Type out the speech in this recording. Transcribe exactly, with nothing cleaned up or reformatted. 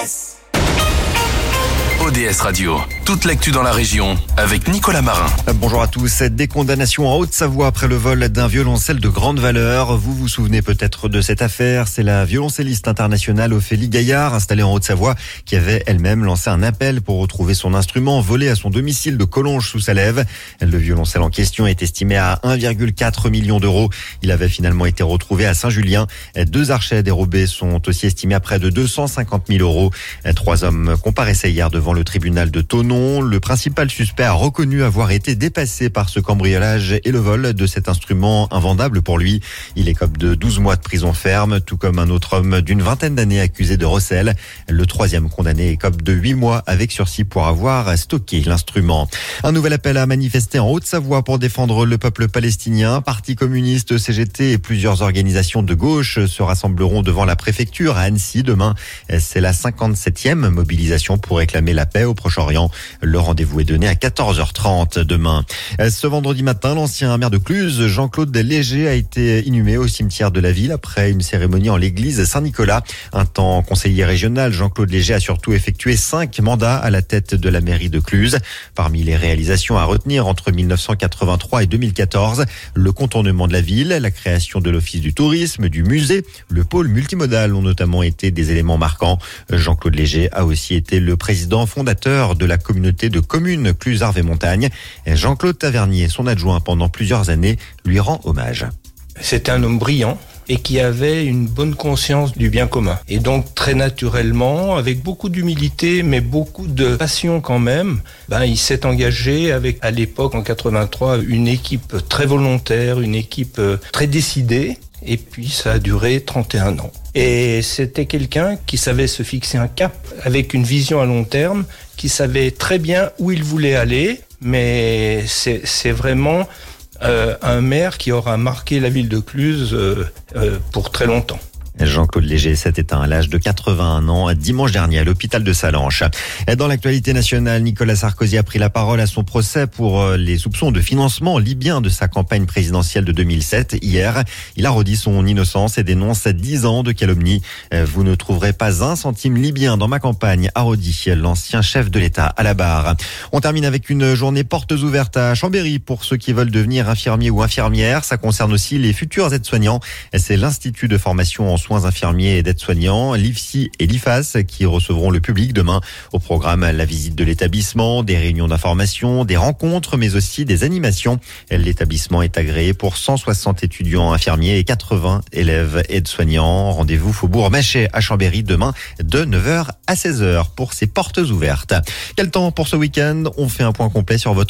S. O D S Radio, toute l'actu dans la région avec Nicolas Marin. Bonjour à tous. Des condamnations en Haute-Savoie après le vol d'un violoncelle de grande valeur. Vous vous souvenez peut-être de cette affaire. C'est la violoncelliste internationale Ophélie Gaillard, installée en Haute-Savoie, qui avait elle-même lancé un appel pour retrouver son instrument volé à son domicile de Collonges sous Salève. Le violoncelle en question est estimé à un virgule quatre million d'euros. Il avait finalement été retrouvé à Saint-Julien. Deux archets dérobés sont aussi estimés à près de deux cent cinquante mille euros. Trois hommes comparaissaient hier devant le tribunal de Thonon. Le principal suspect a reconnu avoir été dépassé par ce cambriolage et le vol de cet instrument invendable pour lui. Il écope de douze mois de prison ferme, tout comme un autre homme d'une vingtaine d'années accusé de recel. Le troisième condamné écope de huit mois avec sursis pour avoir stocké l'instrument. Un nouvel appel à manifester en Haute-Savoie pour défendre le peuple palestinien. Parti communiste, C G T et plusieurs organisations de gauche se rassembleront devant la préfecture à Annecy demain. C'est la cinquante-septième mobilisation pour réclamer la paix au Proche-Orient. Le rendez-vous est donné à quatorze heures trente demain. Ce vendredi matin, l'ancien maire de Cluses, Jean-Claude Léger, a été inhumé au cimetière de la ville après une cérémonie en l'église Saint-Nicolas. Un temps conseiller régional, Jean-Claude Léger a surtout effectué cinq mandats à la tête de la mairie de Cluses. Parmi les réalisations à retenir entre mille neuf cent quatre-vingt-trois et deux mille quatorze, le contournement de la ville, la création de l'office du tourisme, du musée, le pôle multimodal ont notamment été des éléments marquants. Jean-Claude Léger a aussi été le président fondateur de la communauté de communes Cluses-Arves-et-Montagne. Jean-Claude Tavernier, son adjoint pendant plusieurs années, lui rend hommage. C'était un homme brillant et qui avait une bonne conscience du bien commun. Et donc, très naturellement, avec beaucoup d'humilité, mais beaucoup de passion quand même, ben, il s'est engagé avec, à l'époque, en quatre-vingt-trois, une équipe très volontaire, une équipe très décidée. Et puis, ça a duré trente et un ans. Et c'était quelqu'un qui savait se fixer un cap avec une vision à long terme, qui savait très bien où il voulait aller, mais c'est, c'est vraiment euh, un maire qui aura marqué la ville de Cluses euh, euh, pour très longtemps. Jean-Claude Léger s'est éteint à l'âge de quatre-vingt-un ans dimanche dernier à l'hôpital de Sallanches. Dans l'actualité nationale, Nicolas Sarkozy a pris la parole à son procès pour les soupçons de financement libyen de sa campagne présidentielle de deux mille sept. Hier, il a redit son innocence et dénonce dix ans de calomnie. Vous ne trouverez pas un centime libyen dans ma campagne, a redit l'ancien chef de l'État à la barre. On termine avec une journée portes ouvertes à Chambéry pour ceux qui veulent devenir infirmiers ou infirmières. Ça concerne aussi les futurs aides-soignants. C'est l'Institut de formation en soins infirmiers et d'aides-soignants, l'I F S I et l'I F A S qui recevront le public demain. Au programme, la visite de l'établissement, des réunions d'information, des rencontres, mais aussi des animations. L'établissement est agréé pour cent soixante étudiants infirmiers et quatre-vingts élèves aides-soignants. Rendez-vous Faubourg Machet à Chambéry demain de neuf heures à seize heures pour ces portes ouvertes. Quel temps pour ce week-end? On fait un point complet sur votre